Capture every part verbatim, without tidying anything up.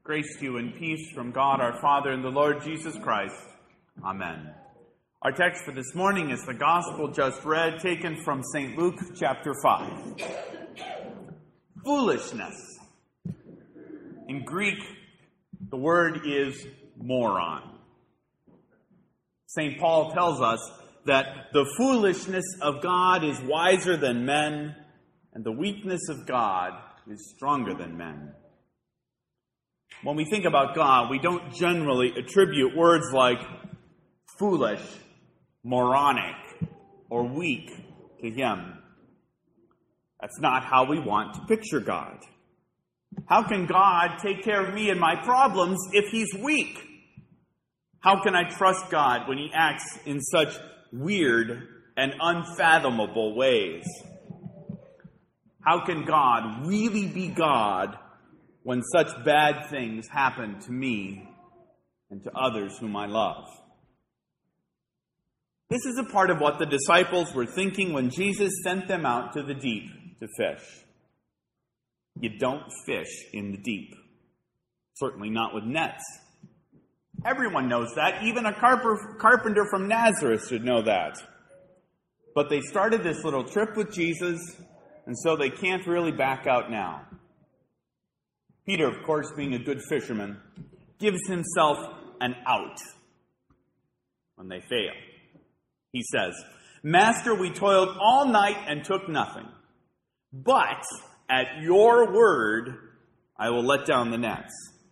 Grace to you and peace from God our Father and the Lord Jesus Christ. Amen. Our text for this morning is the Gospel just read, taken from Saint Luke chapter five. Foolishness. In Greek, the word is moron. Saint Paul tells us that the foolishness of God is wiser than men, and the weakness of God is stronger than men. When we think about God, we don't generally attribute words like foolish, moronic, or weak to Him. That's not how we want to picture God. How can God take care of me and my problems if He's weak? How can I trust God when He acts in such weird and unfathomable ways? How can God really be God when such bad things happen to me and to others whom I love? This is a part of what the disciples were thinking when Jesus sent them out to the deep to fish. You don't fish in the deep. Certainly not with nets. Everyone knows that. Even a carpenter from Nazareth should know that. But they started this little trip with Jesus, and so they can't really back out now. Peter, of course, being a good fisherman, gives himself an out when they fail. He says, "Master, we toiled all night and took nothing. But at your word, I will let down the nets."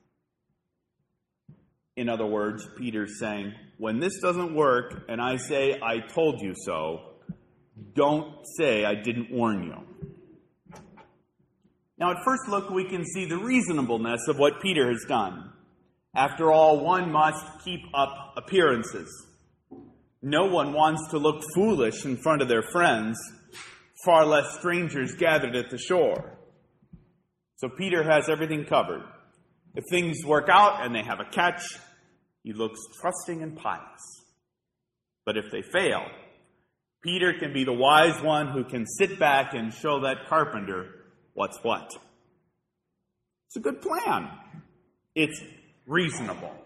In other words, Peter's saying, when this doesn't work and I say, "I told you so," don't say I didn't warn you. Now, at first look, we can see the reasonableness of what Peter has done. After all, one must keep up appearances. No one wants to look foolish in front of their friends, far less strangers gathered at the shore. So Peter has everything covered. If things work out and they have a catch, he looks trusting and pious. But if they fail, Peter can be the wise one who can sit back and show that carpenter what's what. It's a good plan. It's reasonable.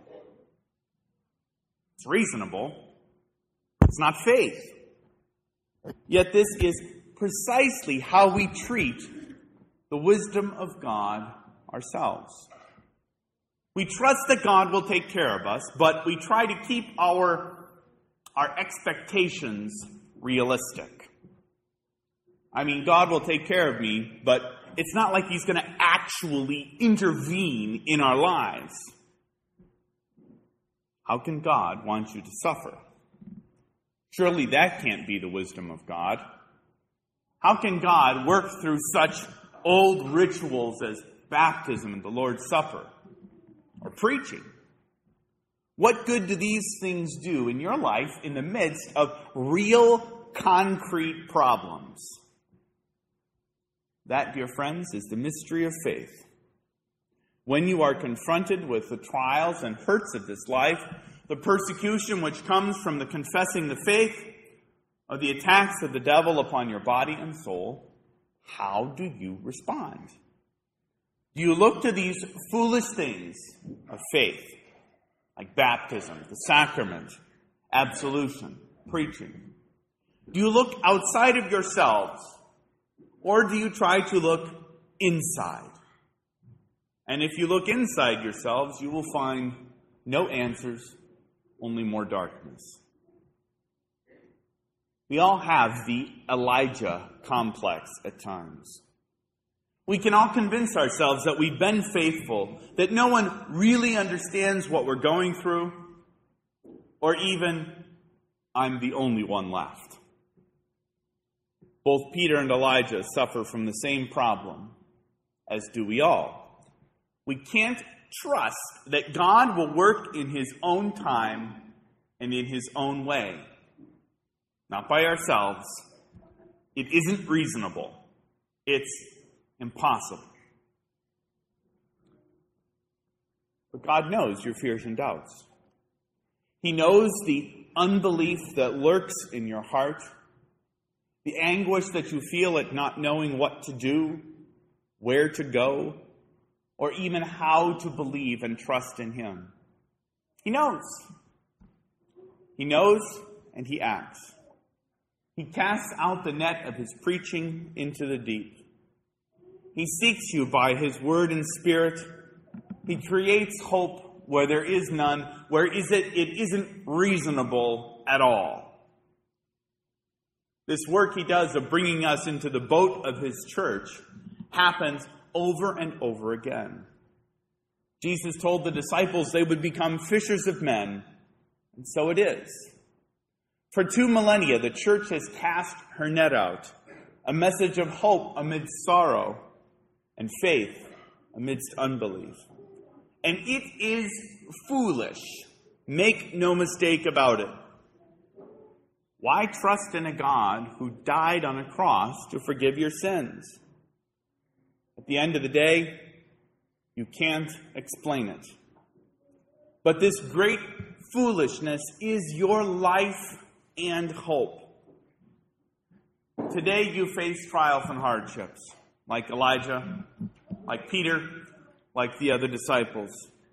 It's reasonable. It's not faith. Yet this is precisely how we treat the wisdom of God ourselves. We trust that God will take care of us, but we try to keep our, our expectations realistic. I mean, God will take care of me, but it's not like He's going to actually intervene in our lives. How can God want you to suffer? Surely that can't be the wisdom of God. How can God work through such old rituals as baptism and the Lord's Supper or preaching? What good do these things do in your life in the midst of real, concrete problems? That, dear friends, is the mystery of faith. When you are confronted with the trials and hurts of this life, the persecution which comes from the confessing the faith, or the attacks of the devil upon your body and soul, how do you respond? Do you look to these foolish things of faith, like baptism, the sacrament, absolution, preaching? Do you look outside of yourselves, or do you try to look inside? And if you look inside yourselves, you will find no answers, only more darkness. We all have the Elijah complex at times. We can all convince ourselves that we've been faithful, that no one really understands what we're going through, or even, I'm the only one left. Both Peter and Elijah suffer from the same problem, as do we all. We can't trust that God will work in His own time and in His own way. Not by ourselves. It isn't reasonable. It's impossible. But God knows your fears and doubts. He knows the unbelief that lurks in your heart, the anguish that you feel at not knowing what to do, where to go, or even how to believe and trust in him. He knows. He knows and he acts. He casts out the net of his preaching into the deep. He seeks you by his word and spirit. He creates hope where there is none, where is it, it isn't reasonable at all. This work he does of bringing us into the boat of his church happens over and over again. Jesus told the disciples they would become fishers of men, and so it is. For two millennia, the church has cast her net out, a message of hope amidst sorrow and faith amidst unbelief. And it is foolish. Make no mistake about it. Why trust in a God who died on a cross to forgive your sins? At the end of the day, you can't explain it. But this great foolishness is your life and hope. Today you face trials and hardships, like Elijah, like Peter, like the other disciples.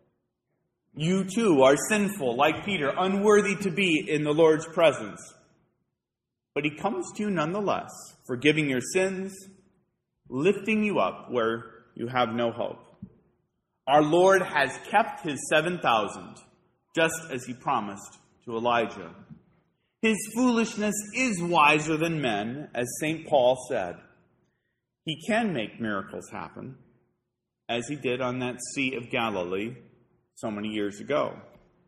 You too are sinful, like Peter, unworthy to be in the Lord's presence. But he comes to you nonetheless, forgiving your sins, lifting you up where you have no hope. Our Lord has kept his seven thousand, just as he promised to Elijah. His foolishness is wiser than men, as Saint Paul said. He can make miracles happen, as he did on that Sea of Galilee so many years ago.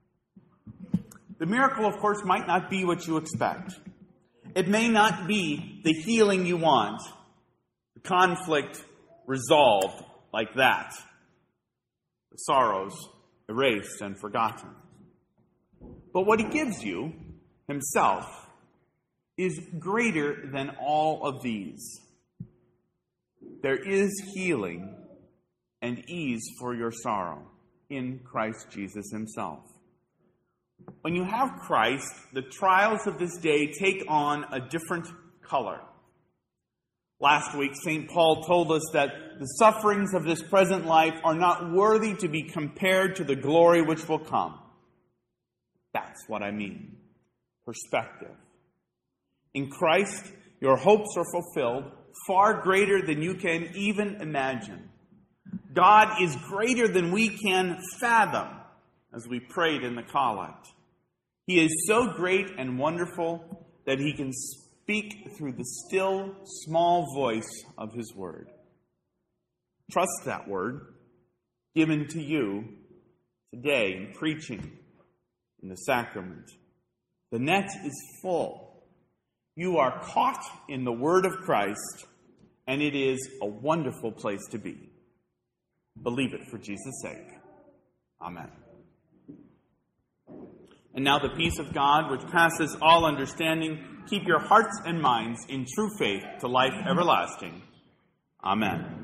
The miracle, of course, might not be what you expect. It may not be the healing you want, the conflict resolved like that, the sorrows erased and forgotten. But what he gives you, himself, is greater than all of these. There is healing and ease for your sorrow in Christ Jesus himself. When you have Christ, the trials of this day take on a different color. Last week, Saint Paul told us that the sufferings of this present life are not worthy to be compared to the glory which will come. That's what I mean. Perspective. In Christ, your hopes are fulfilled, far greater than you can even imagine. God is greater than we can fathom, as we prayed in the collect. He is so great and wonderful that he can speak through the still, small voice of his word. Trust that word given to you today in preaching, in the sacrament. The net is full. You are caught in the word of Christ, and it is a wonderful place to be. Believe it for Jesus' sake. Amen. And now the peace of God, which passes all understanding, keep your hearts and minds in true faith to life everlasting. Amen.